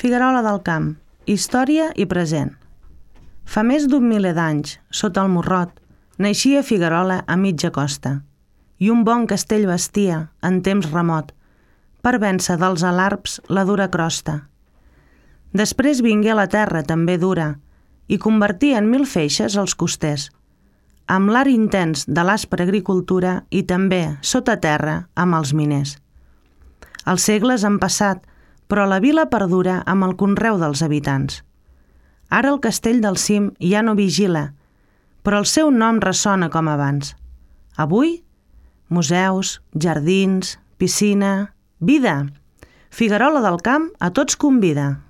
Figuerola del Camp, història i present. Fa més d'un miler d'anys, sota el Morrot, naixia Figuerola a mitja costa, i un bon castell bastia, en temps remot, per vèncer dels alarps la dura crosta. Després vingué la terra també dura, i convertí en 1000 feixes els costers, amb l'art intens de l'àspera agricultura i també, sota terra, amb els miners. Els segles han passat, però la vila perdura amb el conreu dels habitants. Ara el castell del cim ja no vigila, però el seu nom ressona com abans. Avui, museus, jardins, piscina, vida. Figuerola del Camp a tots convida.